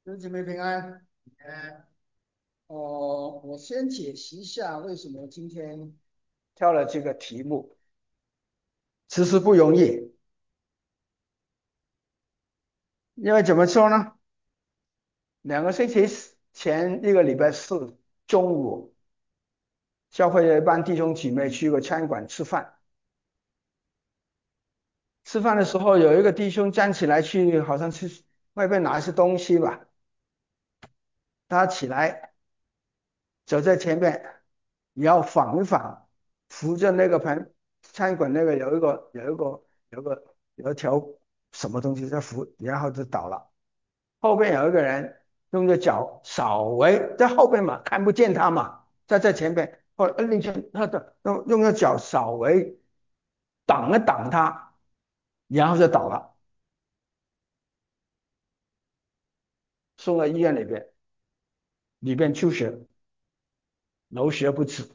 弟兄姐妹平安。我先解析一下为什么今天挑了这个题目，其实不容易，因为怎么说呢？2个星期前一个礼拜四中午，教会的一班弟兄姐妹去一个餐馆吃饭，吃饭的时候有一个弟兄站起来去，好像去外边拿一些东西吧，他起来走在前面，你要晃一晃，扶着那个餐馆那个有一条什么东西在扶，然后就倒了。后边有一个人用着脚稍微在后边嘛，看不见他嘛，在前边，或者那就他的用着脚稍微挡了挡他，然后就倒了，送到医院里边出血，流血不止，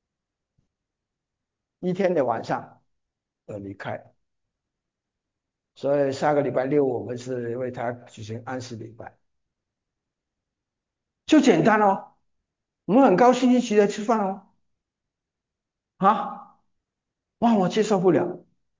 一天的晚上离开。所以下个礼拜六我们是为他举行安息礼拜，就简单哦。我们很高兴一起来吃饭哦。啊，哇，我接受不了。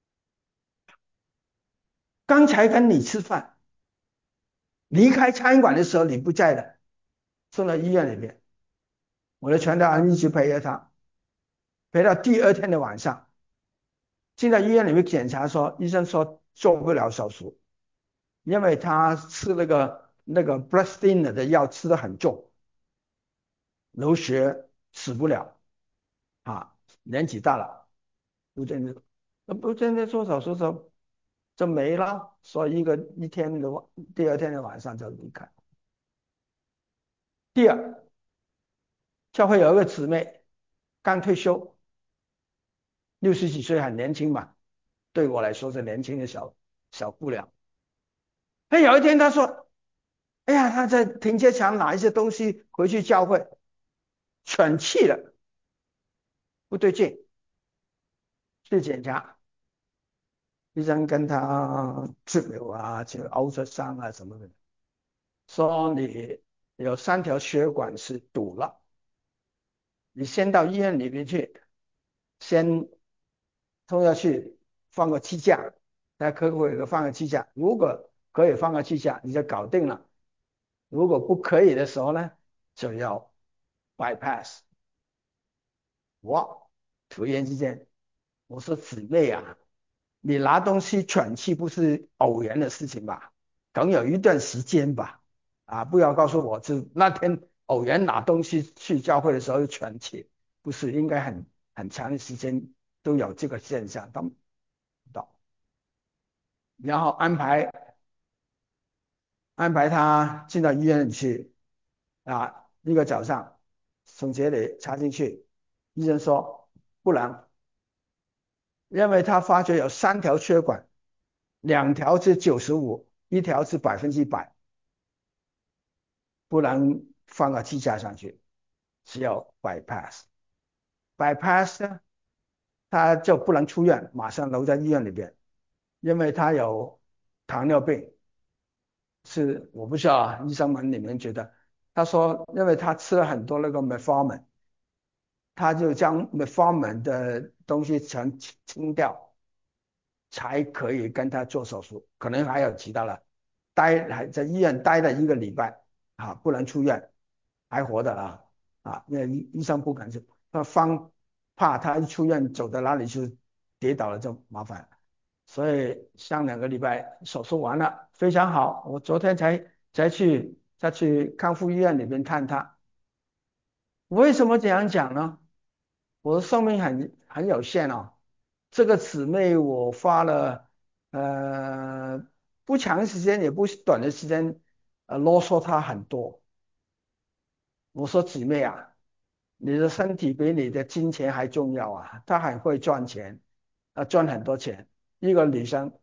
刚才跟你吃饭，离开餐馆的时候你不在的，送到医院里面，我的传道人一直陪着他，陪到第二天的晚上，进到医院里面检查说，医生说做不了手术，因为他吃那个 blood thinner 的药吃的很重，流血死不了啊，年纪大了。不见得，不见得做手术就没了，所以第二天的晚上就离开。第二，教会有一个姊妹刚退休，60几岁，很年轻嘛，对我来说是年轻的小姑娘。哎，有一天她说：“哎呀，她在停车场拿一些东西回去教会，喘气了，不对劲，去检查，医生跟她治疗啊，去 ultrasound 啊什么的，说你有3条血管是堵了。”你先到医院里面去，先送下去放个支架，在客户有个放个支架，如果可以放个支架，你就搞定了。如果不可以的时候呢，就要 bypass。哇，突然之间，我说姊妹啊，你拿东西喘气不是偶然的事情吧？总有一段时间吧？啊，不要告诉我是那天偶然拿东西去教会的时候喘气，不是应该很长的时间都有这个现象，都不到。然后安排他进到医院里去啊，一个早上从这里插进去，医生说不能，因为他发觉有3条血管，2条是95，1条是100%，不能放个支架上去，只有 bypass。bypass 呢，他就不能出院，马上留在医院里边，因为他有糖尿病。是我不知道啊，医生们里面觉得，他说因为他吃了很多那个 metformin，他就将 metformin 的东西全清掉，才可以跟他做手术，可能还有其他的，还在医院待了一个礼拜啊，不能出院，还活着因为医生不敢去，怕他一出院走到哪里去跌倒了就麻烦，所以上2个礼拜手术完了，非常好，我昨天再去康复医院里面看他，为什么这样讲呢？我的寿命很有限哦。这个姊妹我花了呃不长时间也不短的时间啰嗦她很多。我说姊妹啊，你的身体比你的金钱还重要啊。她很会赚钱，赚很多钱。一个女生，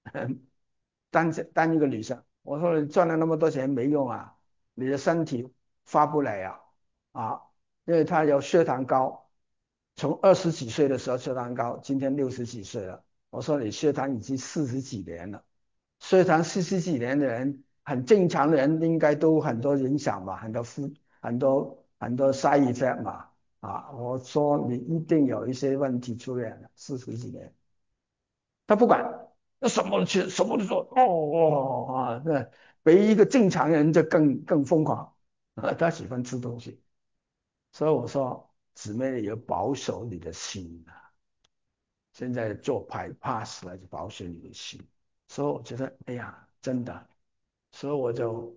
单一个女生，我说你赚了那么多钱没用啊，你的身体发不来啊，因为她有血糖高。从20几岁的时候血糖高，今天60几岁了。我说你血糖已经40几年了，血糖40几年的人很正常的人应该都很多影响嘛，很多 side effect 嘛。我说你一定有一些问题出现了，40几年，他不管，那什么都说，那比一个正常人就更疯狂，他喜欢吃东西，所以我说姊妹你要保守你的心啊，现在做 bypass 来保守你的心，所以我觉得，哎呀，真的，所以我就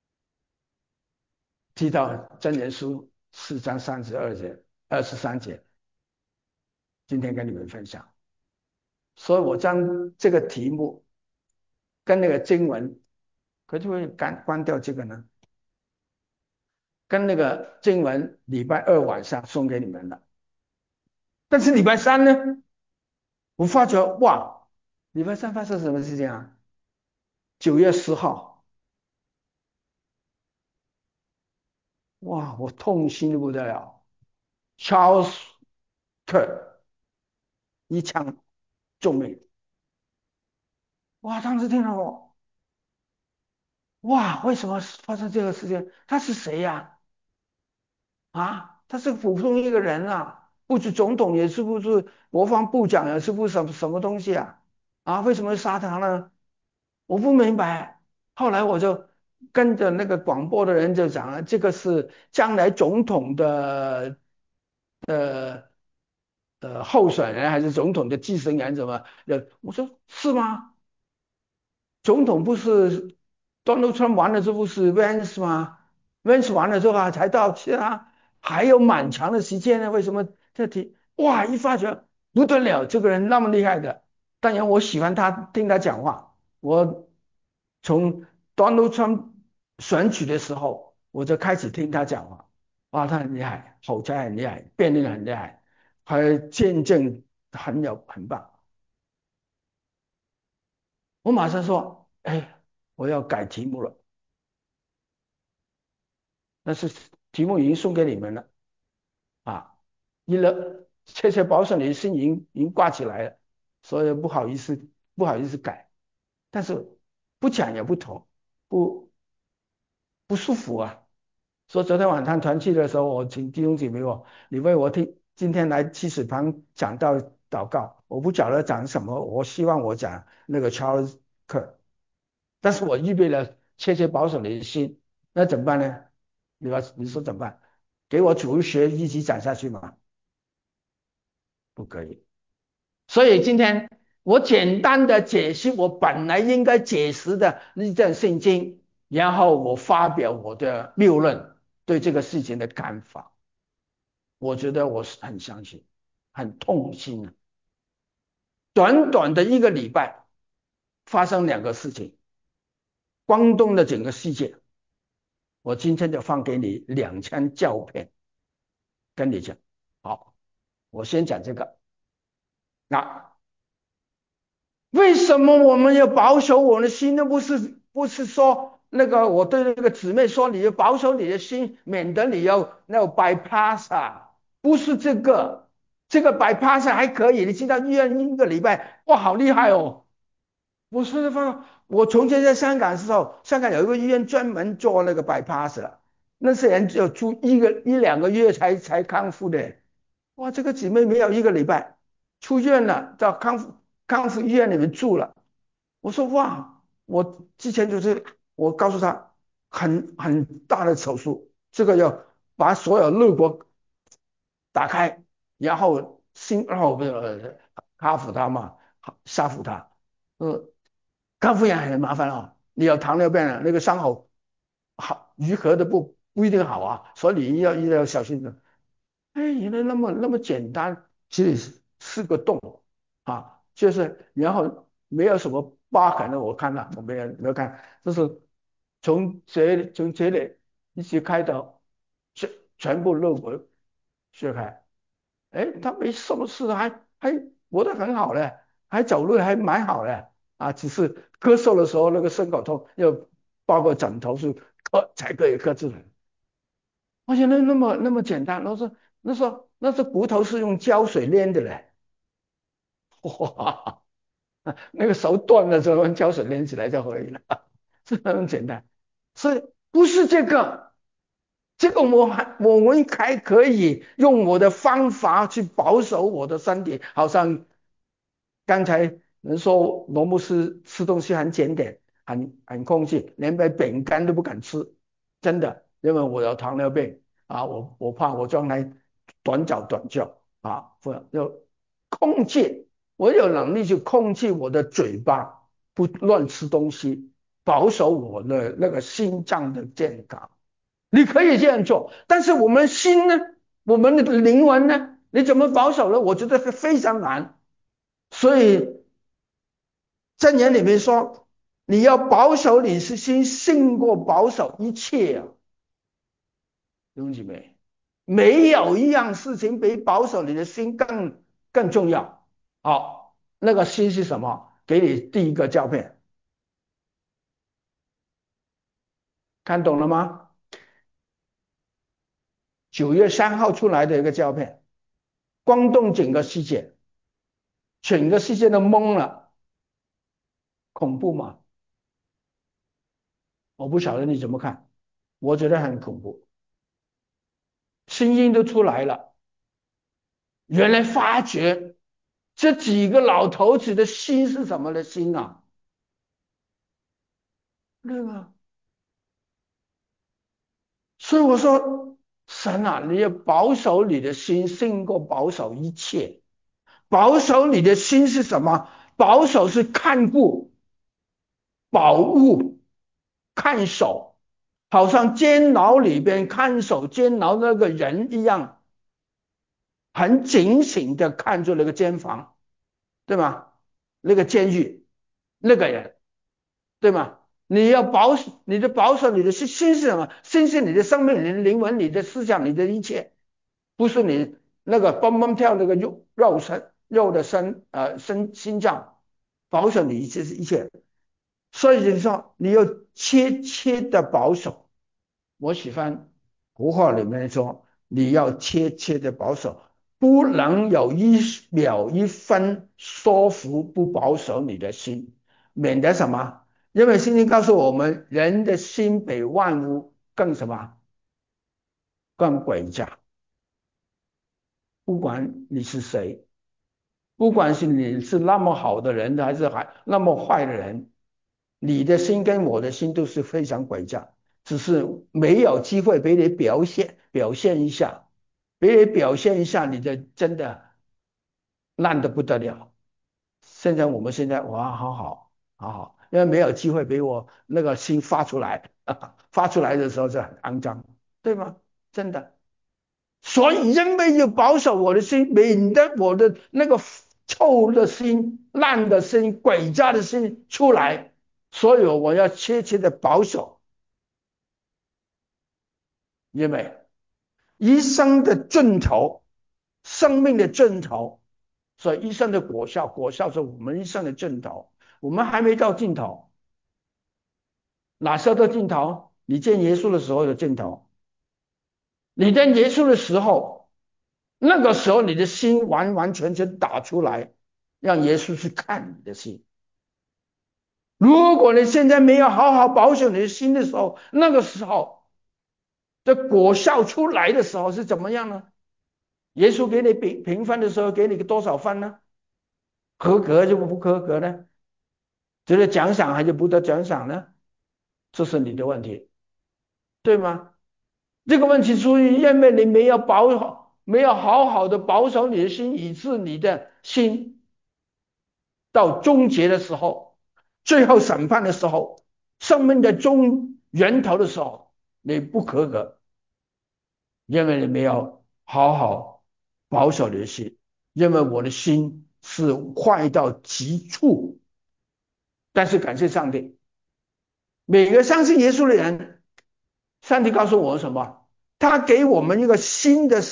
提到真言书4章32节、23节，今天跟你们分享。所以我将这个题目跟那个经文，可就会关掉这个呢，跟那个经文礼拜2晚上送给你们了。但是礼拜3呢，我发觉哇，礼拜3发生什么事情啊？9月10号，哇，我痛心的不得了，Charles Kirk 一枪中命，哇，当时听到我，哇，为什么发生这个事情？他是谁呀？他是普通一个人啊，不是总统，也是不是国防部长，也是不是什么东西啊？为什么杀他呢？我不明白。后来我就跟着那个广播的人就讲了，这个是将来总统的候选人还是总统的继承人怎么？我说是吗？总统不是 Donald Trump 完了之后是 Vance 吗？Vance 完了之后才到其他还有蛮长的时间呢，为什么这题哇一发觉不得了，这个人那么厉害的，当然我喜欢他，听他讲话。我从 Donald Trump 选举的时候我就开始听他讲话，他很厉害，口才很厉害，辩论很厉害，还见证很棒。我马上说，哎，我要改题目了。但是题目已经送给你们了啊，切切保守你的心已经挂起来了，所以不好意思改，但是不讲也不妥，不不舒服啊。说昨天晚上团契的时候，我请弟兄姐妹你为我今天来七水旁讲道祷告，我不晓得讲什么，我希望我讲那个 Charles Kirk，但是我预备了切切保守你的心，那怎么办呢？你说怎么办？给我主日学一起讲下去吗？不可以。所以今天我简单的解析我本来应该解释的那段圣经，然后我发表我的谬论，对这个事情的看法。我觉得我是很相信，很痛心啊。短短的一个礼拜，发生2个事情，光动了整个世界。我今天就放给你2张照片，跟你讲。好，我先讲这个。那为什么我们要保守我的心呢？不是说那个我对那个姊妹说你要保守你的心，免得你要 bypass 啊，不是这个，这个 bypass 还可以，你进到医院一个礼拜，哇，好厉害哦！我从前在香港的时候，香港有一个医院专门做那个 bypass 了，那些人只有住1、2个月才康复的。哇，这个姊妹没有一个礼拜出院了，到康复医院里面住了。我说哇，我之前就是我告诉他很大的手术，这个要把所有肋骨打开，然后康复他嘛，杀死他。呃，康复也很麻烦哦，你有糖尿病了，那个伤口愈合的不一定好啊，所以你一定要小心的。哎，原来那么简单，其实是个洞就是然后没有什么疤痕的，我看了，我没有看，就是从这里一直开到全部肋骨削开，哎，他没什么事，还活得很好嘞，还走路还蛮好嘞，只是咳嗽的时候那个胸口痛，要抱个枕头是才可以克制的。而且那么简单，那是骨头是用胶水炼的嘞，哇，那个手断了之后用胶水炼起来就可以了。 是很简单。所以不是这个，这个我们还可以用我的方法去保守我的身体，好像刚才人说罗姆斯吃东西很检点，很控制，连杯饼干都不敢吃，真的，因为我有糖尿病啊，我怕我将来短脚短脚啊，不要控制，我有能力去控制我的嘴巴，不乱吃东西，保守我的那个心脏的健康。你可以这样做，但是我们心呢，我们的灵魂呢，你怎么保守呢？我觉得是非常难。所以箴言里面说，你要保守你是心，胜过保守一切啊，弟兄姐妹，没有一样事情比保守你的心更重要。好，那个心是什么？给你第一个照片，看懂了吗？9月3号出来的一个照片，轰动整个世界，整个世界都懵了，恐怖吗？我不晓得你怎么看，我觉得很恐怖。声音都出来了，原来发觉这几个老头子的心是什么的心啊？对吧？所以我说，神啊，你要保守你的心，胜过保守一切。保守你的心是什么？保守是看顾、保护、看守，好像监牢里边看守监牢那个人一样，很警醒的看住那个监房，对吗？那个监狱，那个人。对吗？你要保守，你的保守，你的心是什么？心是你的生命、你的灵魂、你的思想、你的一切，不是你那个蹦蹦跳那个肉的心脏，保守你一切。所以就是说，你要切切的保守。我喜欢古话里面说，你要切切的保守，不能有一秒一分说服不保守你的心，免得什么？因为圣经告诉我们，人的心比万物更什么？更诡诈。不管你是谁，不管是你是那么好的人，还那么坏的人，你的心跟我的心都是非常诡诈，只是没有机会给你表现一下，给你表现一下你的真的烂的不得了。我们现在哇，好好，因为没有机会给我那个心发出来，发出来的时候是很肮脏，对吗？真的。所以因为要保守我的心，免得我的那个臭的心、烂的心、诡诈的心出来，所以我要切切的保守，因为一生的尽头，生命的尽头，所以一生的果效，果效是我们一生的尽头，我们还没到尽头，哪时候到尽头？你见耶稣的时候的尽头，你见耶稣的时候。那个时候你的心完完全全打出来，让耶稣去看你的心。如果你现在没有好好保守你的心的时候，那个时候这果效出来的时候是怎么样呢？耶稣给你评分的时候，给你个多少分呢？合格就不合格呢？值得奖赏还是不得奖赏呢？这是你的问题，对吗？这个问题出于因为你没有好好的保守你的心，以致你的心到终结的时候，最后审判的时候，生命的源头的时候，你不合格，因为你没有好好保守你的心，因为我的心是坏到极处。但是感谢上帝，每个相信耶稣的人，上帝告诉我什么？他给我们一个新的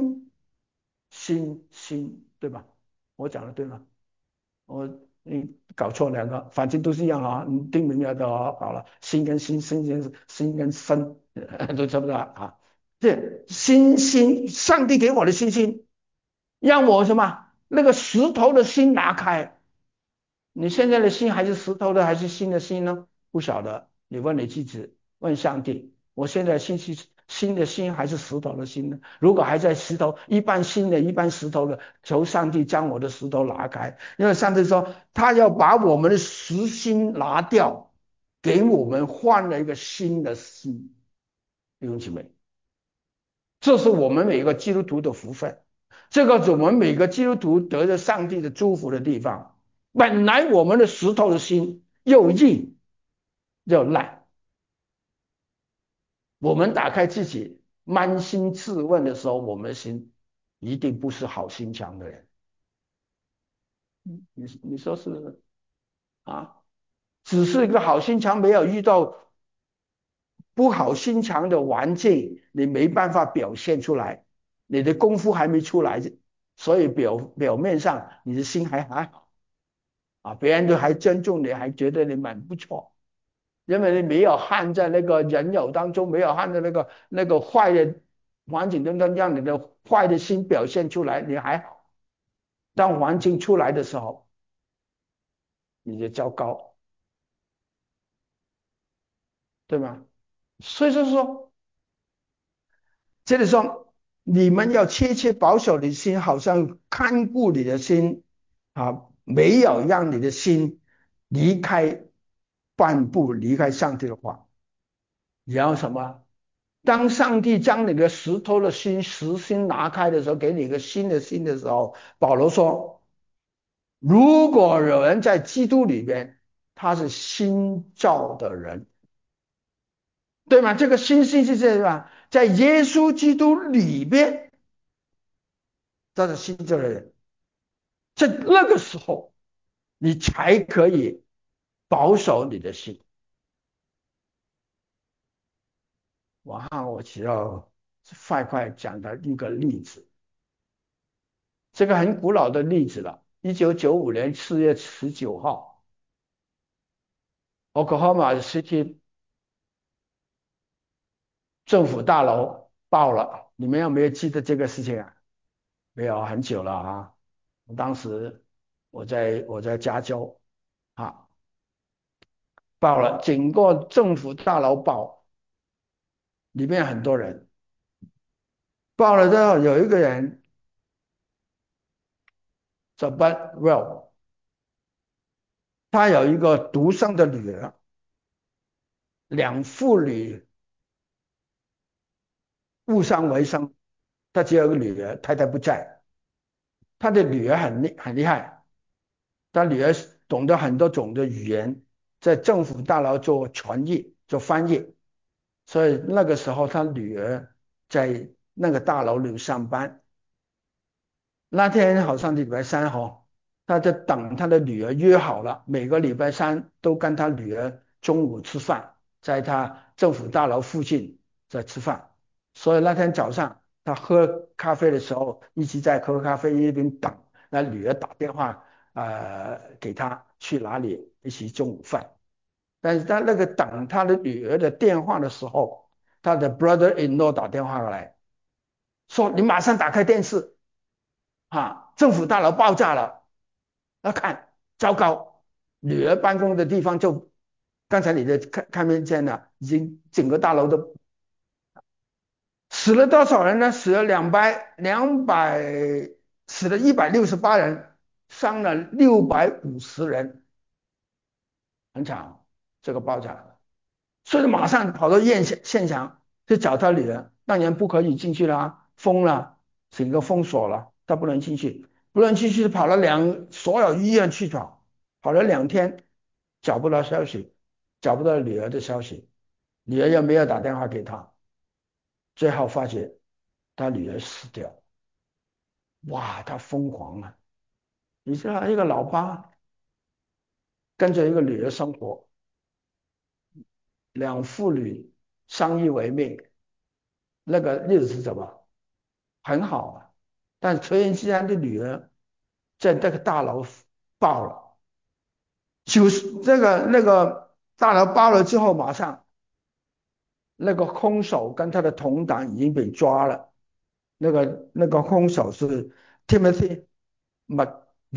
心，对吧？我讲的对吗？你搞错两个，反正都是一样啊，你听明白的哦。好了，心跟身都差不多啊。这上帝给我的信心，让我什么？那个石头的心拿开。你现在的心还是石头的，还是新的心呢？不晓得。 你问你自己，问上帝，我现在新的心还是石头的心呢？如果还在石头，一半新的，一半石头的，求上帝将我的石头拿开，因为上帝说他要把我们的实心拿掉，给我们换了一个新的心。弟兄姊妹，这是我们每个基督徒的福分，这个是我们每个基督徒得着上帝的祝福的地方。本来我们的石头的心又硬又烂，我们打开自己扪心自问的时候，我们的心一定不是好心肠的人。你说是不是啊？只是一个好心肠，没有遇到不好心肠的环境，你没办法表现出来，你的功夫还没出来，所以表面上你的心还好啊，别人都还尊重你，还觉得你蛮不错。因为你没有焊在那个人有当中，没有焊在那个坏的环境当中，让你的坏的心表现出来，你还好。当环境出来的时候，你就糟糕，对吗？所以就是说，这里说你们要切切保守你的心，好像看顾你的心啊，没有让你的心离开半步，离开上帝的话。然后什么？当上帝将你的石头的心、实心拿开的时候，给你一个新的心的时候，保罗说：如果有人在基督里边，他是新造的人，对吗？这个新心是这吧？在耶稣基督里边，他是新造的人，在那个时候，你才可以保守你的心。我只要快快讲的一个例子。这个很古老的例子了。1995年4月19号，Oklahoma City 政府大楼爆了。你们有没有记得这个事情啊？没有，很久了啊。当时我在加州啊，爆了，整个政府大楼爆，里面很多人。爆了之后，有一个人叫 Bud Well，他有一个独生的女儿，两父女误伤为生。他只有一个女儿，太太不在。他的女儿很厉害，他女儿懂得很多种的语言，在政府大楼做传译、做翻译，所以那个时候他女儿在那个大楼里上班。那天好像礼拜三哈，他在等他的女儿约好了，每个礼拜三都跟他女儿中午吃饭，在他政府大楼附近在吃饭。所以那天早上他喝咖啡的时候，一直在喝咖啡一边等，那女儿打电话给他去哪里一起中午饭。但是他那个等他的女儿的电话的时候，他的 brother-in-law 打电话过来说：“你马上打开电视。”政府大楼爆炸了，要看，糟糕，女儿办公的地方就刚才你的看见了，已经整个大楼都死了多少人呢？死了168人，伤了650人，很惨，这个爆炸。所以马上跑到现场去找他女儿，当然不可以进去了，封了，整个封锁了，他不能进去，不能进去，所有医院去找，跑了2天，找不到消息，找不到女儿的消息，女儿又没有打电话给他，最后发觉他女儿死掉，哇，他疯狂了，你知道一个老爸跟着一个女儿生活，两父女相依为命，那个日子怎么？很好啊，但突然之间的女儿在这个大楼爆了，那个大楼爆了之后，马上那个凶手跟他的同党已经被抓了，那个凶手是 Timothy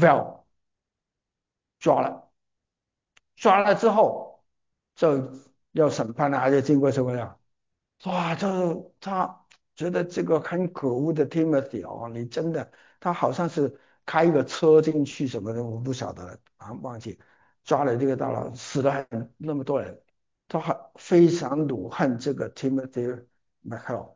McVeigh 抓了，抓了之后就要审判啊，还是经过什么呀？哇，他觉得这个很可恶的 Timothy 哦，你真的，他好像是开一个车进去什么的，我不晓得啊，忘记抓了这个大佬，死了那么多人，他还非常怒恨这个 Timothy McVeigh。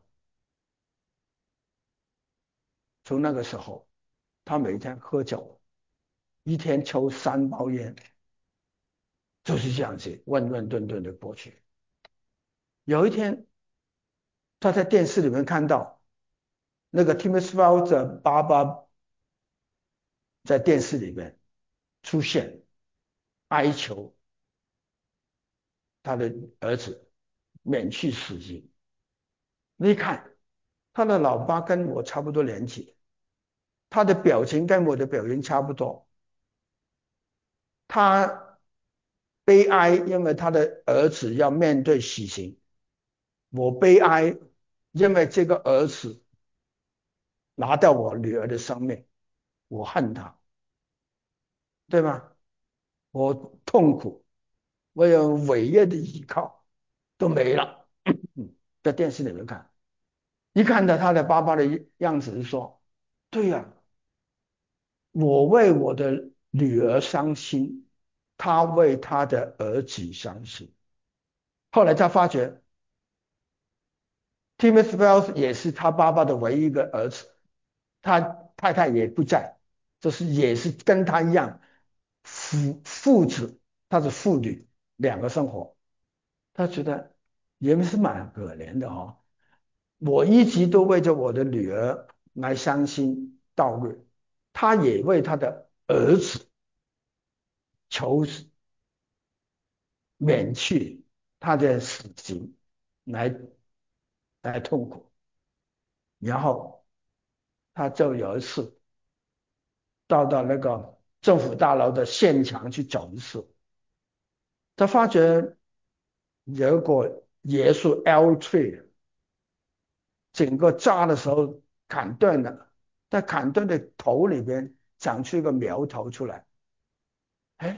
从那个时候，他每天喝酒，一天抽3包烟，就是这样子混混沌沌的过去。有一天，他在电视里面看到那个 Timothy McVeigh 的爸爸在电视里面出现，哀求他的儿子免去死刑。你看，他的老爸跟我差不多年纪，他的表情跟我的表情差不多。他悲哀，因为他的儿子要面对死刑；我悲哀，因为这个儿子拿掉我女儿的生命，我恨他，对吗？我痛苦，我有唯一的依靠都没了。在电视里面看，一看到他的爸爸的样子，就说：“对呀、我为我的女儿伤心，他为他的儿子伤心。”后来他发觉 Timothy Wells 也是他爸爸的唯一一个儿子，他太太也不在，就是也是跟他一样父子，他是父女两个生活。他觉得也是蛮可怜的哦。我一直都为着我的女儿来伤心悼日，他也为他的儿子求免去他的死刑来痛苦。然后他就有一次到那个政府大楼的现场去走一次，他发觉有一个椰树 L tree 整个炸的时候砍断了，在砍断的头里边长出一个苗头出来，哎，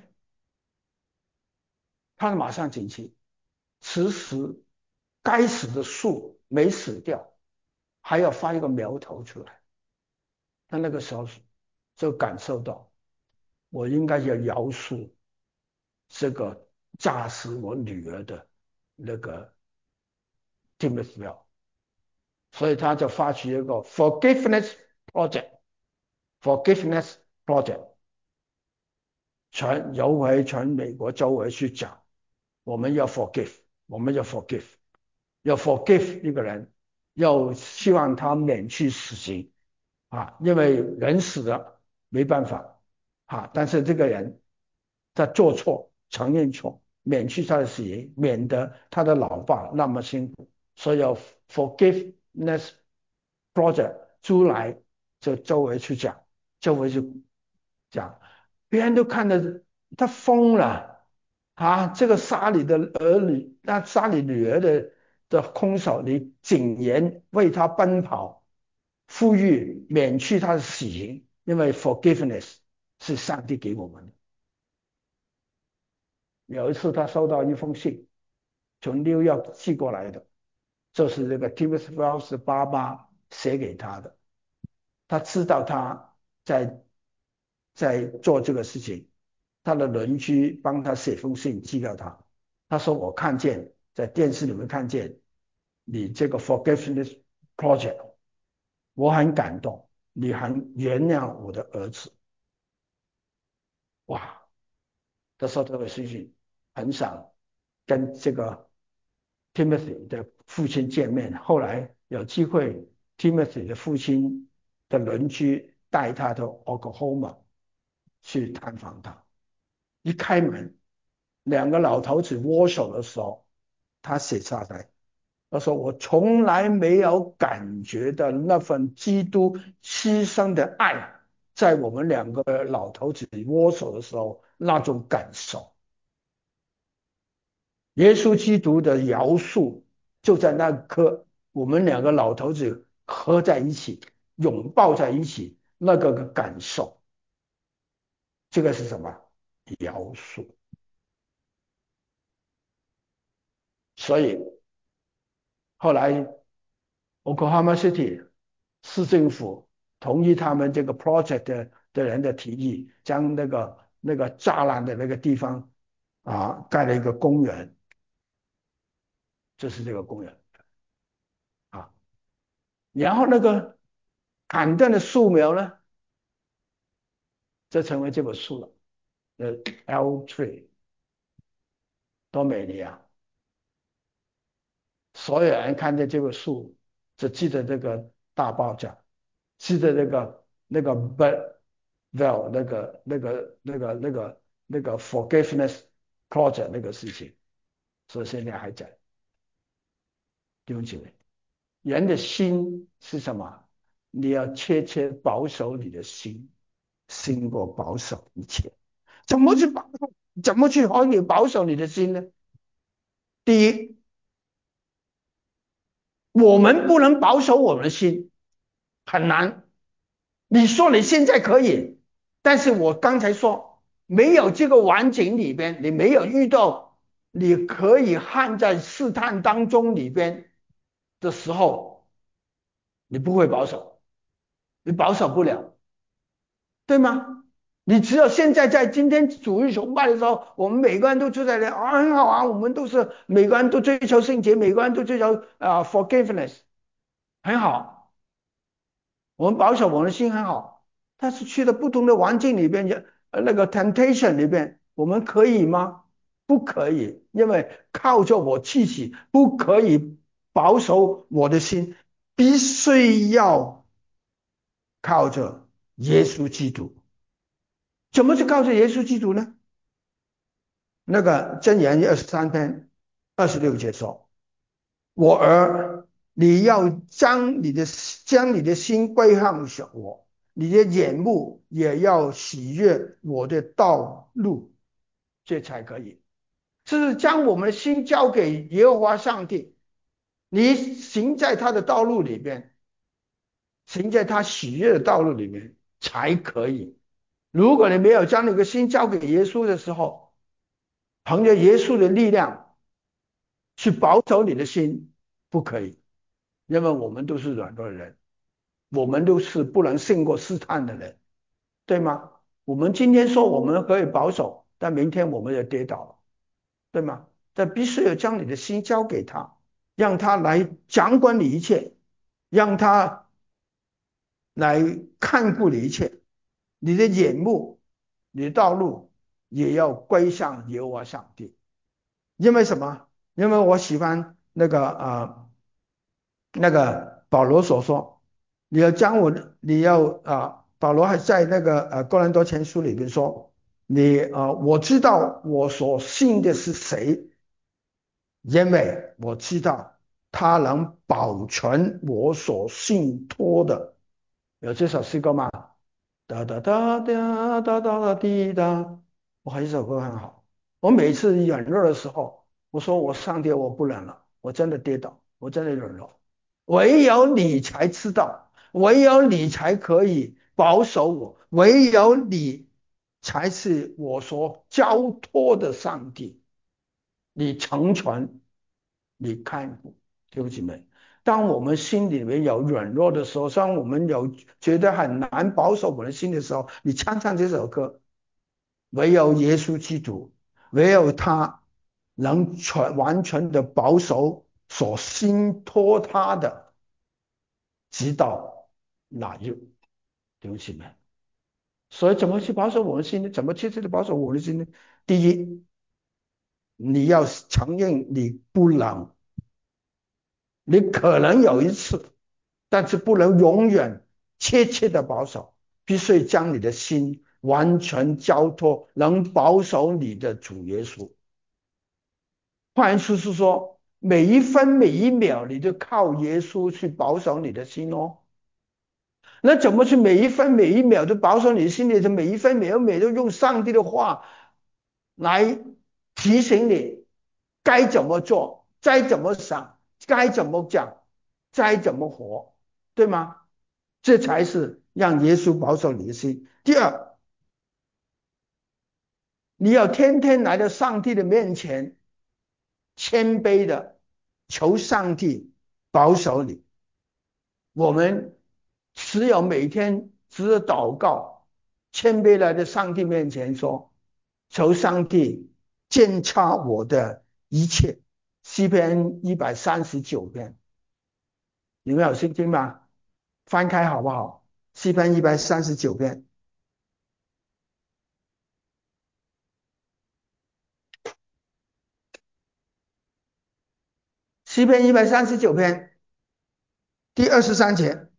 他马上警惕，此时该死的树没死掉，还要发一个苗头出来，他那个时候就感受到我应该要饶恕这个炸死我女儿的那个 Timothy Bell，所以他就发起一个 forgiveness project，全美国周围去讲，我们要 forgive，我们要 forgive，要 forgive 一个人，要希望他免去死刑啊，因为人死了没办法啊，但是这个人他做错，承认错，免去他的死刑，免得他的老爸那么辛苦，所以要 forgiveness project 出来就周围去讲，周围就讲，别人都看得他疯了啊！这个杀你的儿女，那杀你女儿的凶手，你竟然为他奔跑，呼吁免去他的死刑，因为 forgiveness 是上帝给我们的。有一次他收到一封信，从纽约寄过来的，就是这个 Timothy Wells 爸爸写给他的。他知道他在做这个事情，他的邻居帮他写封信寄给他。他说：“我看见在电视里面看见你这个 forgiveness project，我很感动，你很原谅我的儿子。”哇！他说这个事情很想跟这个 Timothy 的父亲见面。后来有机会，Timothy 的父亲的邻居带他到 Oklahoma 去探访他。一开门，两个老头子握手的时候，他写下来，他说：“我从来没有感觉到那份基督牺牲的爱，在我们两个老头子握手的时候那种感受。耶稣基督的饶恕就在那刻，我们两个老头子合在一起，拥抱在一起，那个感受，这个是什么？饶恕。 所以后来 Oklahoma City 市政府同意他们这个 project 的人的提议，将那个栅栏的那个地方盖了一个公园，就是这个公园啊。然后那个砍断的树苗呢，就成为这本书了，L tree 多美丽啊！所有人看见这个树，只记得这个大爆炸，记得那个 Bell 那个 forgiveness project 那个事情，所以现在还在。弟兄姐妹，人的心是什么？你要切切保守你的心，胜过保守一切。怎么去保？怎么去可以保守你的心呢？第一，我们不能保守我们的心，很难。你说你现在可以，但是我刚才说，没有这个环境里边，你没有遇到你可以焊在试探当中里边的时候，你不会保守，你保守不了，对吗？你只有现在在今天主日崇拜的时候，我们每个人都住在那很好啊，我们都是每个人都追求圣洁，每个人都追求forgiveness，很好。我们保守我们的心很好，但是去了不同的环境里边，那个 temptation 里边，我们可以吗？不可以，因为靠着我自己不可以保守我的心，必须要靠着耶稣基督。怎么去靠着耶稣基督呢？那个箴言23篇26节说：“我儿，你要将你的心归向我，你的眼目也要喜悦我的道路，这才可以。”是将我们的心交给耶和华上帝，你行在他的道路里边，行在他喜悦的道路里面才可以。如果你没有将你的心交给耶稣的时候，凭着耶稣的力量去保守你的心，不可以，因为我们都是软弱的人，我们都是不能胜过试探的人，对吗？我们今天说我们可以保守，但明天我们也跌倒了，对吗？但必须要将你的心交给他，让他来掌管你一切，让他来看顾你一切，你的眼目、你的道路也要归向耶和华上帝。因为什么？因为我喜欢那个保罗所说，你要将我，你要保罗还在那个哥林多前书里边说，我知道我所信的是谁，因为我知道他能保全我所信托的。有这首诗歌吗？哒哒哒哒哒哒哒滴哒，哇，这首歌很好。我每次软弱的时候，我说我上帝，我不能了，我真的跌倒，我真的软弱，唯有你才知道，唯有你才可以保守我，唯有你才是我所交托的上帝。你成全，你看顾，弟兄姐妹。当我们心里面有软弱的时候，当我们有觉得很难保守我们的心的时候，你唱唱这首歌，唯有耶稣基督，唯有他能完全的保守所信托他的，直到那日，弟兄姐妹。所以怎么去保守我们的心呢？怎么切切的保守我们的心呢？第一，你要承认你不能，你可能有一次，但是不能永远切切的保守，必须将你的心完全交托能保守你的主耶稣。换言之是说，每一分每一秒你都靠耶稣去保守你的心哦。那怎么去每一分每一秒都保守你的心里？的每一分每一秒都用上帝的话来提醒你该怎么做，该怎么想，该怎么讲，该怎么活，对吗？这才是让耶稣保守你的心。第二，你要天天来到上帝的面前，谦卑的求上帝保守你。我们只有每天只有祷告，谦卑来到上帝面前说，求上帝鉴察我的一切。诗篇139篇，你们有兴听吗？翻开好不好？诗篇139篇，诗篇139篇第23节，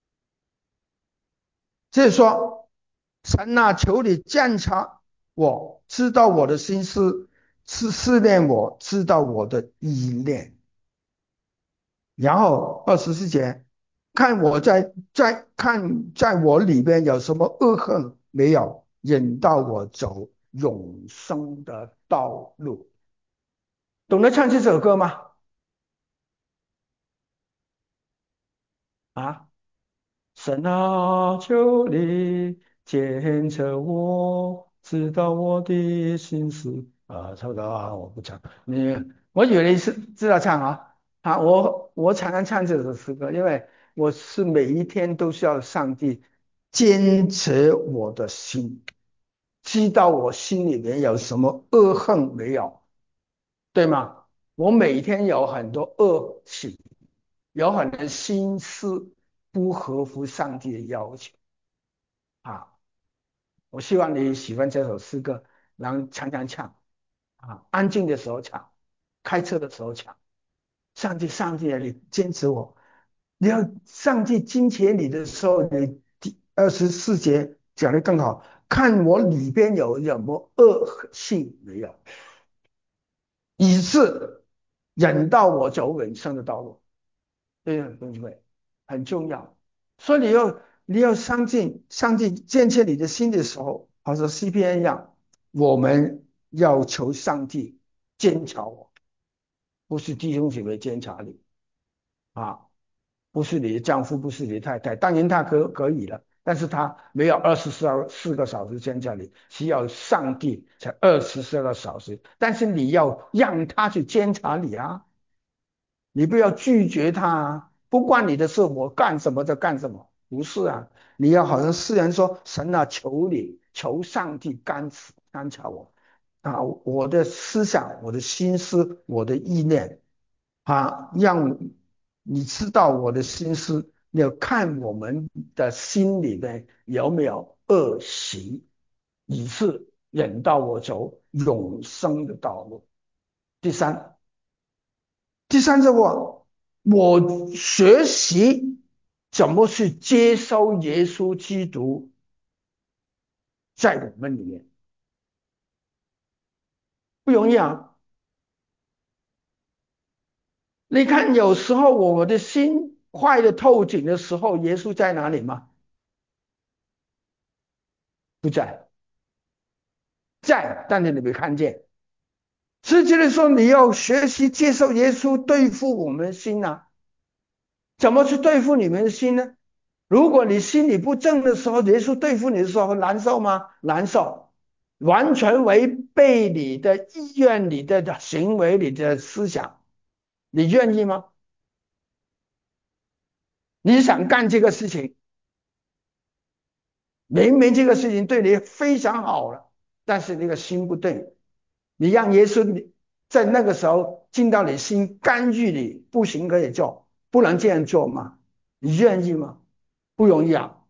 就是说，神啊，求你鉴察我，知道我的心思，试炼我，知道我的意念。然后24节，看我在我里边有什么恶恨没有，引导我走永生的道路。懂得唱这首歌吗？啊？神啊，求你检测我，知道我的心思。差不多啊，我不唱。我以为你是知道唱啊。我常常唱这首诗歌，因为我是每一天都需要上帝监测我的心，知道我心里面有什么恶恨没有，对吗？我每天有很多恶行，有很多心思不合乎上帝的要求啊。我希望你喜欢这首诗歌，然后常常唱啊，安静的时候唱，开车的时候唱。上帝啊，你坚持我，你要上帝金钱你的时候，你第24节讲的更好，看我里边有什么恶性没有，以致引导我走人生的道路。对不对？兄弟们，很重要。所以你要上帝建设你的心的时候，好像诗篇一样，我们要求上帝监察我，不是弟兄姐妹监察你啊，不是你的丈夫，不是你的太太，当然他可以了，但是他没有24个小时监察你，需要上帝才24个小时，但是你要让他去监察你啊。你不要拒绝他啊，不关你的事，我干什么就干什么，不是啊，你要好像诗人说，神啊，求你，求上帝干察我啊，我的思想，我的心思，我的意念啊，让你知道我的心思，你要看我们的心里面有没有恶习，以致引导我走永生的道路。第三。第三，我学习怎么去接收耶稣基督在我们里面，不容易啊。你看，有时候我的心坏的透顶的时候，耶稣在哪里吗？不在，在，但是你没看见。实际的说，你要学习接受耶稣对付我们的心啊。怎么去对付你们的心呢？如果你心里不正的时候，耶稣对付你的时候难受吗？难受，完全违背你的意愿、你的行为、你的思想，你愿意吗？你想干这个事情，明明这个事情对你非常好了，但是那个心不对，你让耶稣在那个时候进到你心，干预你，不行可以做，不能这样做吗？你愿意吗？不容易啊，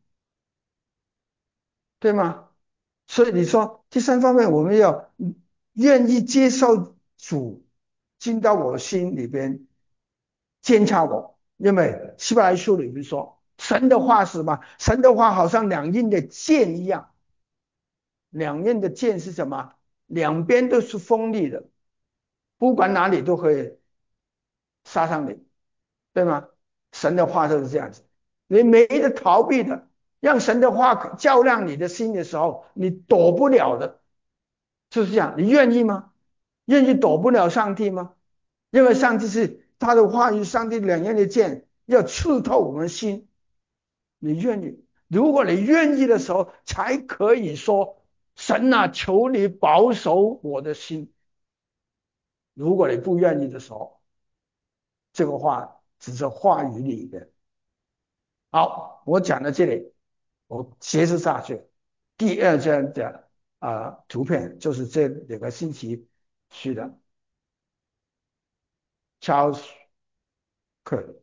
对吗？所以你说第三方面，我们要愿意接受主进到我心里边监察我，因为希伯来书里面说，神的话是什么？神的话好像两刃的剑一样，两刃的剑是什么？两边都是锋利的，不管哪里都可以杀伤你，对吗？神的话就是这样子，你没得逃避的。让神的话照亮你的心的时候，你躲不了的。就是这样，你愿意吗？愿意躲不了上帝吗？因为上帝是他的话语，上帝两刃的剑要刺透我们心。你愿意？如果你愿意的时候，才可以说神啊，求你保守我的心。如果你不愿意的时候， 这个话只是话语里的。好，我讲到这里，我接着下去。第二张的图片就是这2个星期去的 Charles Kirk，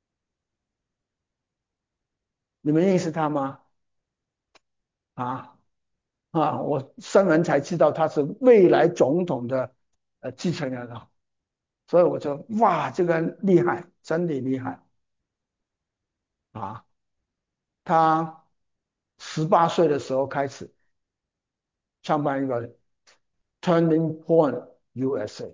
你们认识他吗？啊我新闻才知道他是未来总统的继承人啊，所以我就哇，这个厉害，真的厉害啊！他18岁的时候开始创办一个 Turning Point USA，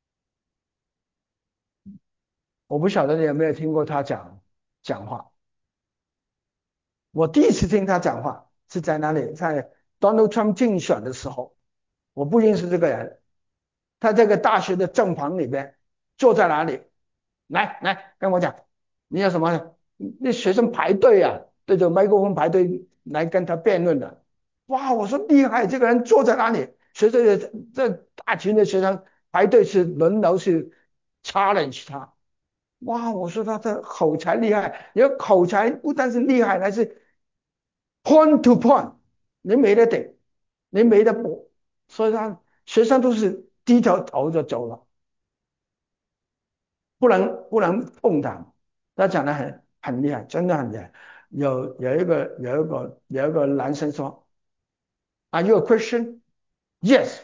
我不晓得你有没有听过他讲话。我第一次听他讲话是在哪里？在 Donald Trump 竞选的时候，我不认识这个人，他这个大学的正旁里边坐在哪里？来来跟我讲，你有什么？那学生排队啊，对着麦克风排队来跟他辩论的。哇，我说厉害，这个人坐在哪里？学生的这大群的学生排队是轮流去 challenge 他。哇，我说他的口才厉害，你的口才不但是厉害，还是 point to point，你没得顶，你没得补，所以他学生都是低头头就走了。不能碰他。他讲的很厉害，真的很厉害。有一个男生说，Are you a Christian? Yes,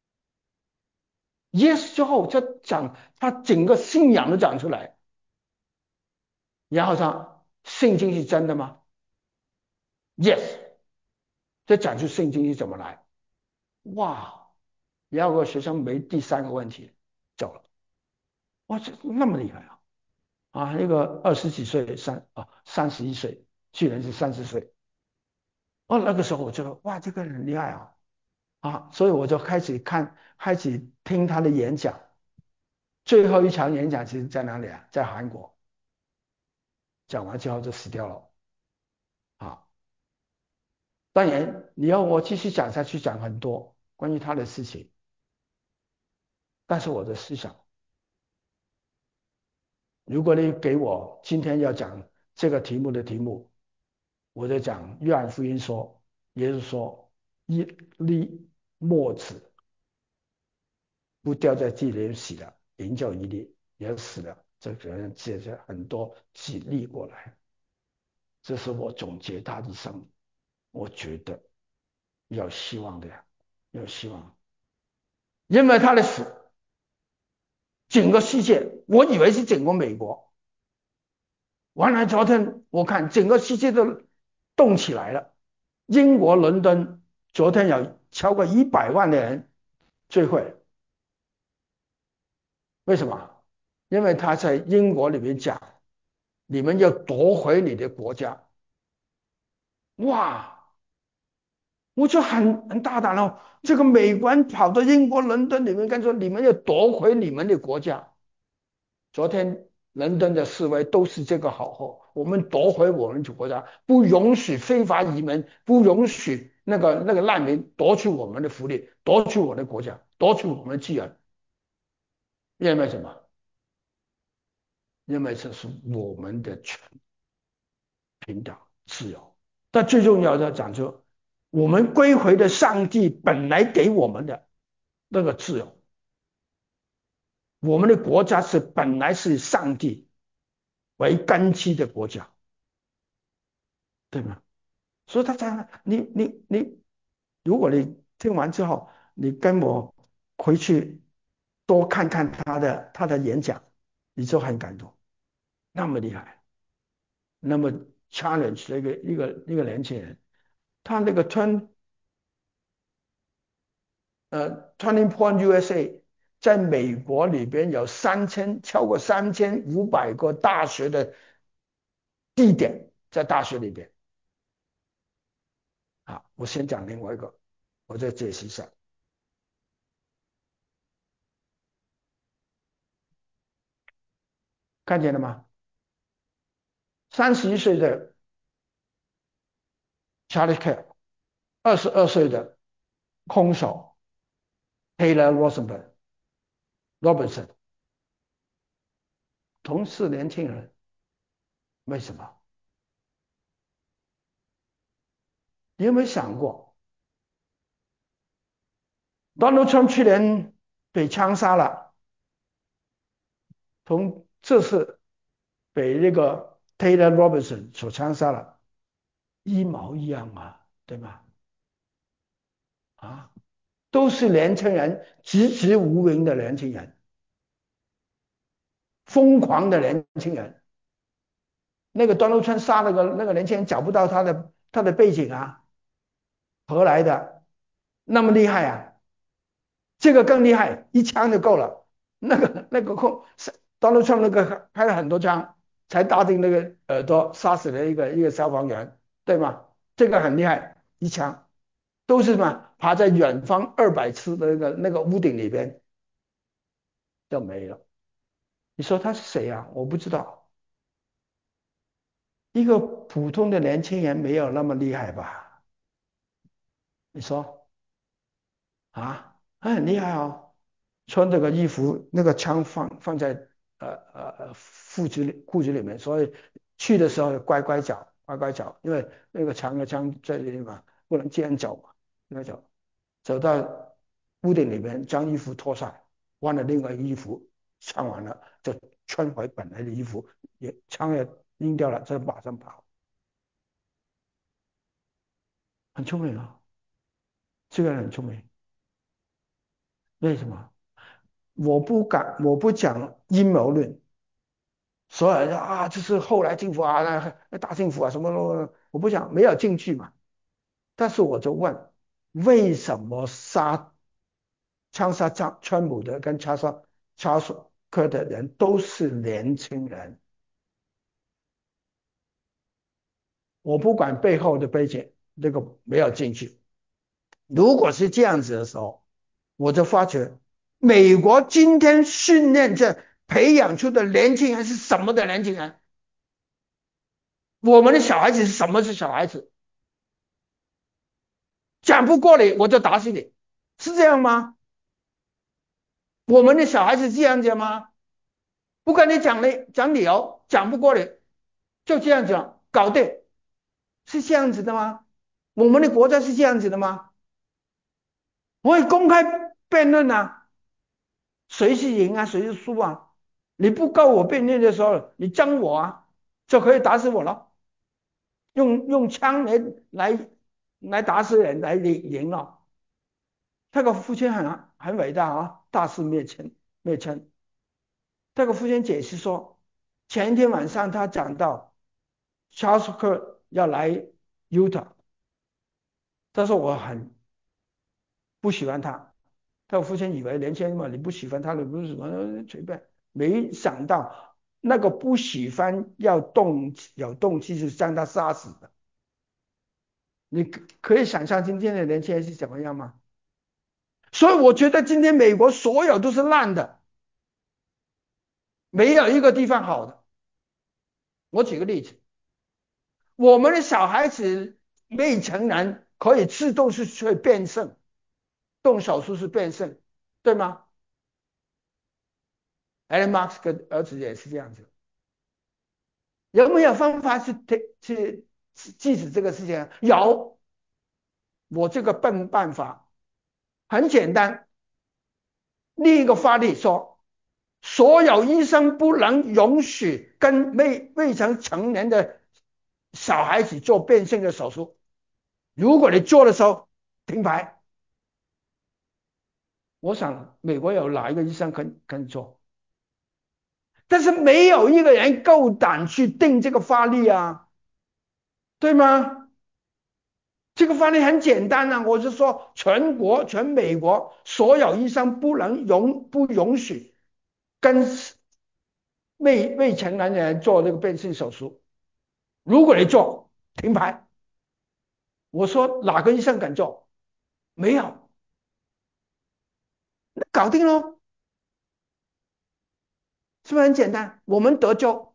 yes 之后就讲他整个信仰都讲出来，然后他圣经是真的吗？Yes，就讲出圣经是怎么来。哇，然后个学生没第三个问题走了。哇，这那么厉害啊！那个20几岁31岁，去年是30岁。那个时候我就哇，这个人很厉害所以我就开始听他的演讲。最后一场演讲其实在哪里啊？在韩国，讲完之后就死掉了啊。当然，你要我继续讲下去，讲很多关于他的事情，但是我的思想，如果你给我今天要讲这个题目的题目，我就讲约翰福音说，耶稣说一粒墨子不掉在地里洗了，营救一粒也死了。这个人接着很多举例过来，这是我总结他一生，我觉得有希望的呀，有希望。因为他的死，整个世界，我以为是整个美国，原来昨天我看整个世界都动起来了。英国伦敦昨天有超过100万的人聚会，为什么？因为他在英国里面讲，你们要夺回你的国家。哇，我就很大胆了，这个美国人跑到英国伦敦里面跟说，你们要夺回你们的国家。昨天伦敦的示威都是这个好货，我们夺回我们的国家，不容许非法移民，不容许那个难民夺取我们的福利，夺取我们的国家，夺取我们的资源。因为什么？因为这是我们的权平等自由。但最重要的讲究，我们归回的上帝本来给我们的那个自由，我们的国家是本来是上帝为根基的国家，对吗？所以他讲，你，如果你听完之后，你跟我回去多看看他的演讲，你就很感动，那么厉害，那么 challenge 的一个年轻人，他那个 Turning Point USA 在美国里边有超过3500个大学的地点，在大学里边我先讲另外一个，我再解释一下，看见了吗？31岁的 Charlie Kirk，22岁的空手 Taylor Robinson， 同是年轻人，为什么？你有没有想过，Donald Trump 去年被枪杀了，同这次被那个 Taylor Robinson 所枪杀了，一毛一样嘛，对吗？啊，都是年轻人，籍籍无名的年轻人，疯狂的年轻人。那个 Donald Trump 杀那个年轻人，找不到他的背景啊，何来的那么厉害啊？这个更厉害，一枪就够了。那个Donald Trump 那个开了很多枪，才打进那个耳朵，杀死了一个消防员，对吗？这个很厉害，一枪都是什么爬在远方200尺的那个屋顶里边就没了。你说他是谁呀、我不知道，一个普通的年轻人没有那么厉害吧？你说他很厉害哦，穿这个衣服，那个枪放在裤子里面，所以去的时候乖乖脚，乖乖脚，因为那个长的枪在这里嘛，不能这样走嘛，那走走到屋顶里面，将衣服脱下来，换了另外一个衣服，穿完了就穿回本来的衣服，枪也扔掉了，再马上跑，很聪明啊，这个人很聪明，为什么？我不讲阴谋论，所有人说这是后来政府啊，那大政府啊，什么都我不讲，没有证据嘛。但是我就问，为什么枪杀川普的跟查索克的人都是年轻人？我不管背后的背景，这个没有证据。如果是这样子的时候，我就发觉美国今天训练培养出的年轻人是什么的年轻人？我们的小孩子是什么是小孩子？讲不过你我就打死你，是这样吗？我们的小孩子这样子吗？不跟你讲理由，讲不过你就这样子搞定，是这样子的吗？我们的国家是这样子的吗？我会公开辩论啊，谁是赢啊，谁是输啊？你不告我辩论的时候，你将我就可以打死我了，用枪来打死人来赢了。这个父亲很伟大啊，大肆灭亲。这个父亲解释说，前一天晚上他讲到查斯克要来 Utah，他说我很不喜欢他。他父亲以为年轻人嘛，你不喜欢他，你不是什么随便，没想到那个不喜欢有动机是将他杀死的。你可以想象今天的年轻人是怎么样吗？所以我觉得今天美国所有都是烂的，没有一个地方好的。我举个例子，我们的小孩子未成年可以自动去变性，动手术是变性，对吗？Elon Musk 的儿子也是这样子。有没有方法去制止这个事情？有，我这个笨办法很简单，立一个法律说，所有医生不能允许跟未曾成年的小孩子做变性的手术。如果你做的时候停牌，我想美国有哪一个医生肯做？但是没有一个人够胆去定这个法律啊，对吗？这个法律很简单啊，我是说全美国所有医生不允许跟未成年人做这个变性手术。如果你做，停牌。我说哪个医生敢做？没有，那搞定喽，是不是很简单？我们德州，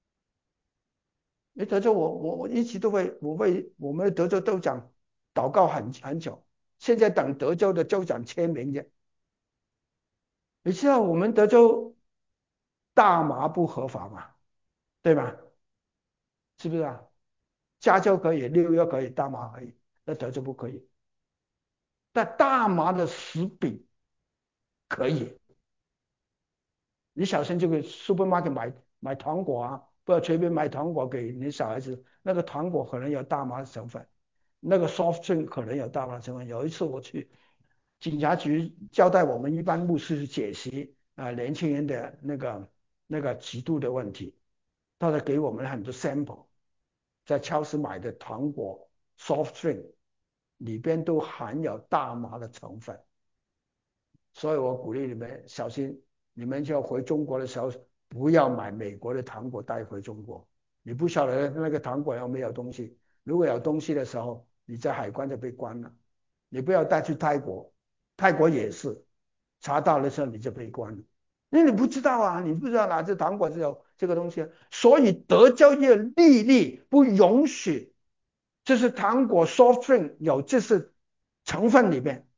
德州我一直都会，我为我们的德州州长祷告很久，现在等德州的州长签名去。你知道我们德州大麻不合法嘛，对吗？是不是啊？加州可以，纽约可以，大麻可以，那德州不可以。但大麻的食品可以，你小心这个 supermarket 买糖果啊，不要随便买糖果给你小孩子，那个糖果可能有大麻的成分，那个 soft drink 可能有大麻的成分。有一次我去警察局交代我们一般牧师解析年轻人的那个极度的问题，他在给我们很多 sample，在超市买的糖果 soft drink 里边都含有大麻的成分。所以我鼓励你们小心，你们就要回中国的时候，不要买美国的糖果带回中国。你不晓得那个糖果有没有东西，如果有东西的时候，你在海关就被关了。你不要带去泰国，泰国也是，查到的时候你就被关了。因为你不知道啊，你不知道哪只糖果是有这个东西，所以德州的利率不允许，就是糖果 soft drink 有这是成分里面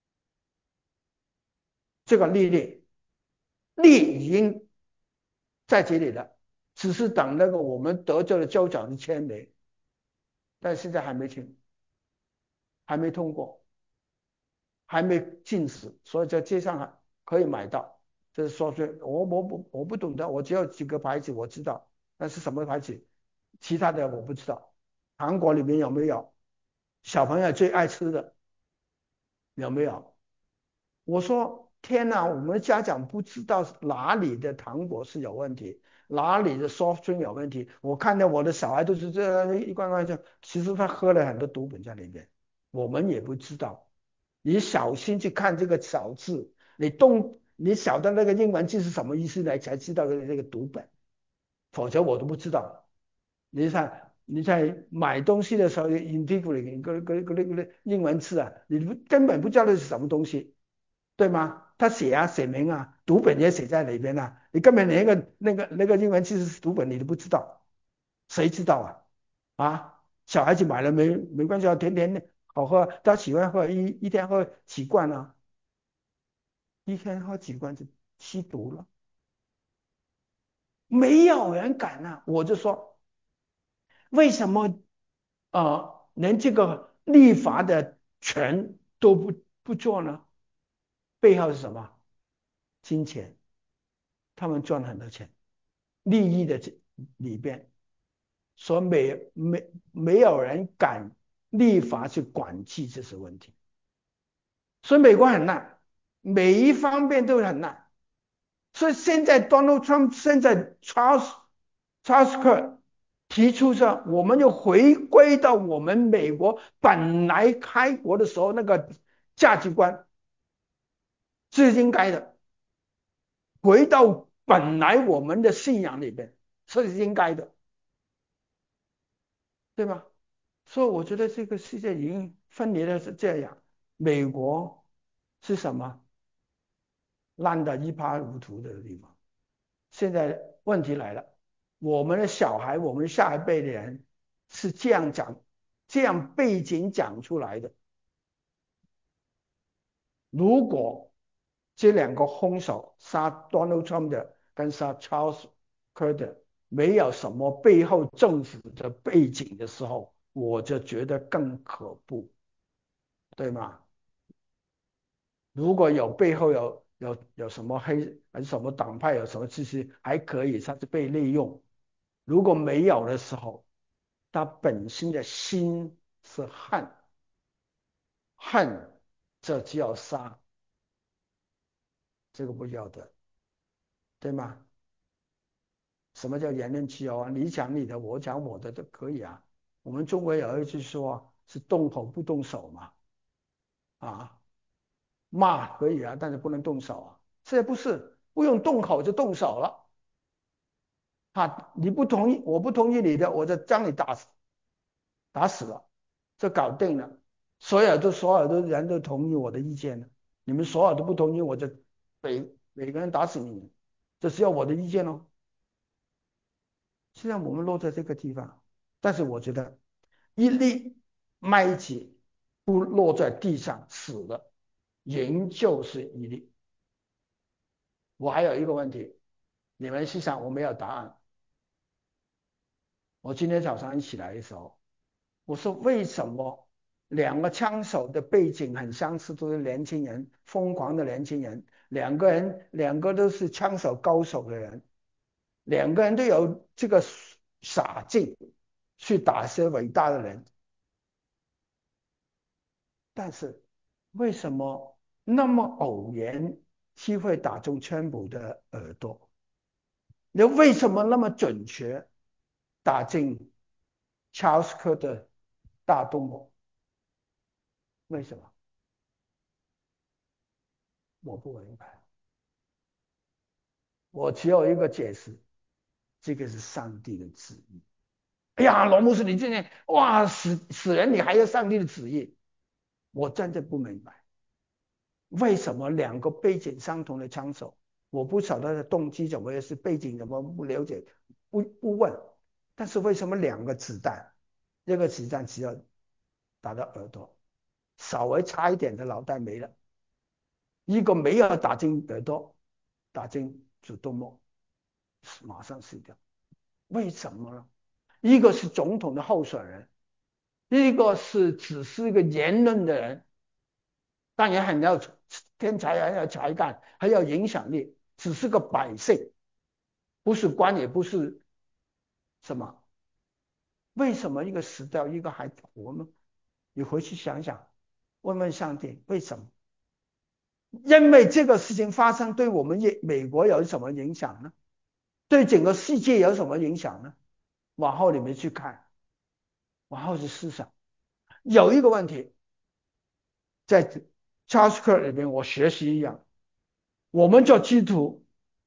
这个利率。利已经在这里了，只是等那个我们德州的州长的签名，但现在还没签，还没通过，还没禁止，所以在街上还可以买到。这是说是我不懂的，我只有几个牌子我知道，但是什么牌子，其他的我不知道。韩国里面有没有小朋友最爱吃的有没有？我说天哪，我们的家长不知道哪里的糖果是有问题，哪里的 soft drink 有问题。我看到我的小孩都是这样一罐罐这，其实他喝了很多毒品在里面，我们也不知道。你小心去看这个小字，你晓得那个英文字是什么意思来才知道这个读本，否则我都不知道。你在买东西的时候，integrity 那个英文字啊，你根本不知道那是什么东西。对吗？他写啊，写明啊，读本也写在里边啊，你根本连那个英文其实是读本你都不知道，谁知道啊？啊，小孩子买了没关系啊，甜甜的好喝，他喜欢喝一天喝几罐啊，一天喝几罐就吸毒了，没有人敢啊！我就说为什么连这个立法的权都不做呢？背后是什么？金钱，他们赚很多钱。利益的里边，所以没有人敢立法去管制这些问题，所以美国很烂，每一方面都很烂。所以现在 Donald Trump 现在 Charles Kirk 提出说，我们要回归到我们美国本来开国的时候那个价值观是应该的，回到本来我们的信仰里边是应该的，对吧？所以我觉得这个世界已经分裂的是这样，美国是什么烂得一塌糊涂的地方。现在问题来了，我们的小孩，我们下一辈的人是这样讲，这样背景讲出来的。如果这两个凶手杀 Donald Trump 的跟杀 Charles Kirk 的没有什么背后政府的背景的时候，我就觉得更可怖，对吗？如果有背后有什么还是什么党派有什么其实还可以，他是被利用。如果没有的时候，他本身的心是恨，恨这就要杀，这个不要的，对吗？什么叫言论自由啊？你讲你的，我讲我的都可以啊。我们中国有一句说是动口不动手嘛，啊，骂可以啊，但是不能动手啊。现在不是，不用动口就动手了。啊，你不同意，我不同意你的，我就将你打死，打死了，就搞定了。所有的人都同意我的意见了，你们所有都不同意，我就每个人打死你们，这是要我的意见哦。现在我们落在这个地方，但是我觉得一粒麦子不落在地上死了，仍旧是一粒。我还有一个问题， 你们去想，我没有答案。我今天早上一起来的时候，我说为什么两个枪手的背景很相似，都是年轻人，疯狂的年轻人，两个都是枪手高手的人，两个人都有这个傻劲去打一些伟大的人，但是为什么那么偶然机会打中川普的耳朵？你为什么那么准确打进查尔斯科的大动脉？为什么？我不明白。我只有一个解释，这个是上帝的旨意。哎呀，罗姆斯，你今天哇死人，你还有上帝的旨意？我真的不明白，为什么两个背景相同的枪手，我不晓得他的动机怎么回事，背景怎么不了解，不问，但是为什么两个子弹，这个子弹只要打到耳朵，稍微差一点的脑袋没了，一个没有打进耳朵，打进主动脉，马上死掉，为什么呢？一个是总统的候选人，一个只是一个言论的人，当然很有天才，很有才干，很有影响力，只是个百姓，不是官，也不是什么。为什么一个死掉，一个还活呢？你回去想想，问问上帝为什么？因为这个事情发生，对我们美国有什么影响呢？对整个世界有什么影响呢？往后你们去看，往后去思想。有一个问题，在 Charles Kirk 里面，我学习一样，我们做基督徒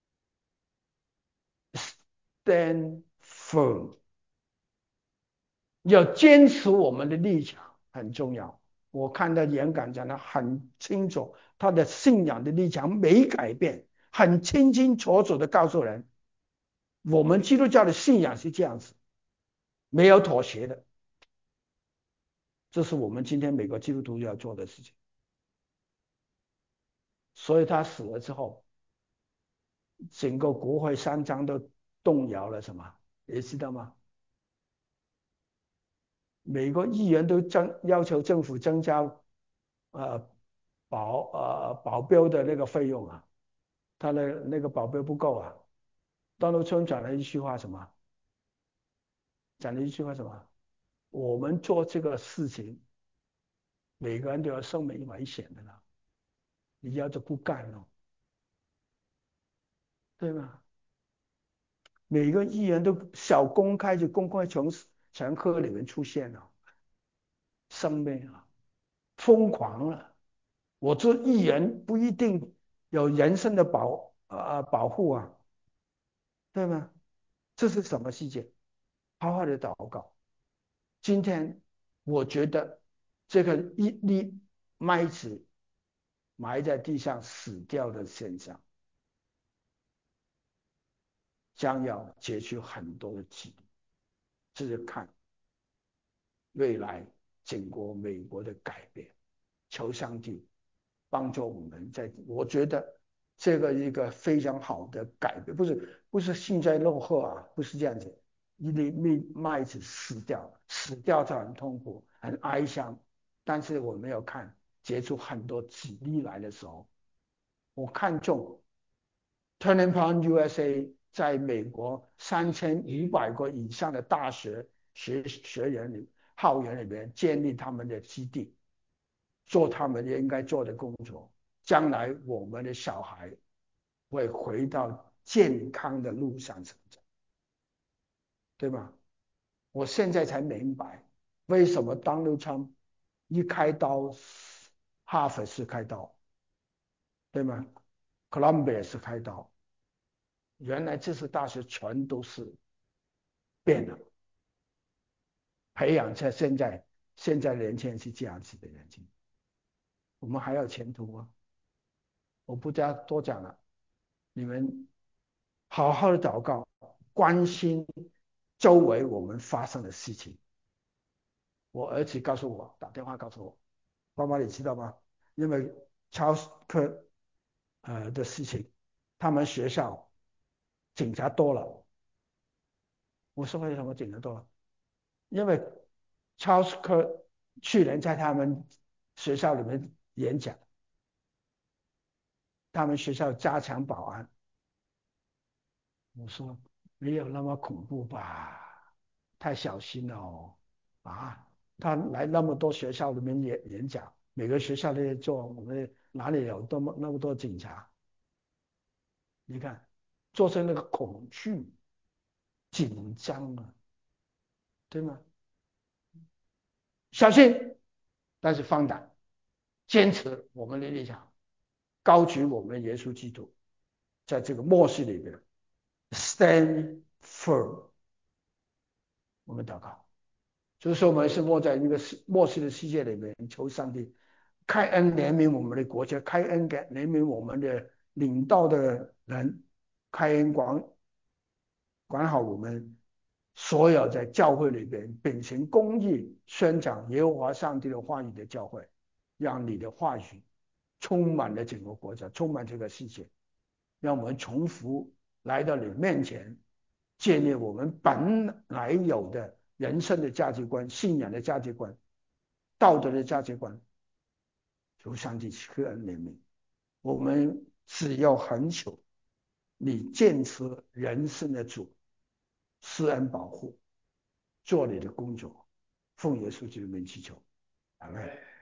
stand firm，要坚持我们的立场很重要。我看到演讲讲得很清楚，他的信仰的立场没改变，很清清楚楚的告诉人，我们基督教的信仰是这样子，没有妥协的。这是我们今天美国基督徒要做的事情。所以他死了之后，整个国会山庄都动摇了，什么？你知道吗？美国议员都要求政府增加呃保镖的那个费用啊，他的那个保镖不够啊。Donald Trump 讲了一句话什么？讲了一句话什么？我们做这个事情，每个人都要生命危险的了，你要是不干了，对吗？每个议员都小公开就公开从全科里面出现了，生命啊，疯狂了。我做议员不一定有人身的保护啊，对吗？这是什么细节？好好的祷告。今天我觉得这个一粒麦子埋在地上死掉的现象，将要结出很多的记录。这就看未来整个美国的改变。求上帝帮助我们我觉得这个一个非常好的改变，不是幸灾乐祸啊，不是这样子。一粒麦子死掉，死掉就很痛苦，很哀伤。但是我们要看结出很多子粒来的时候，我看中 Turning Point USA 在美国3500个以上的大学校园里面建立他们的基地。做他们应该做的工作，将来我们的小孩会回到健康的路上成长，对吗？我现在才明白为什么 Donald Trump 一开刀，哈佛是开刀，对吗？Columbia 是开刀，原来这些大学全都是变了，培养在现在年轻人是这样子的年轻人，我们还有前途吗？我不加多讲了，你们好好的祷告，关心周围我们发生的事情。我儿子告诉我，打电话告诉我，爸爸你知道吗？因为超课的事情，他们学校警察多了。我说为什么警察多了？因为 Charles Kirk 去年在他们学校里面演讲，他们学校加强保安。我说没有那么恐怖吧？太小心了哦。啊，他来那么多学校里面演讲，每个学校都在做，我们哪里有那么多警察？你看，做成那个恐惧、紧张啊，对吗？小心，但是放胆，坚持我们的立场，高举我们的耶稣基督，在这个末世里边 stand firm。我们祷告。就是说，我们是活在一个末世的世界里面，求上帝开恩怜悯我们的国家，开恩怜悯我们的领导的人，开恩管好我们所有在教会里边秉行公义、宣讲耶和华上帝的话语的教会，让你的话语充满了整个国家，充满这个世界，让我们重复来到你面前，建立我们本来有的人生的价值观、信仰的价值观、道德的价值观，求上帝赐恩怜悯。我们只要恳求你坚持人生的主，施恩保护，做你的工作，奉耶稣基督的名祈求，阿门。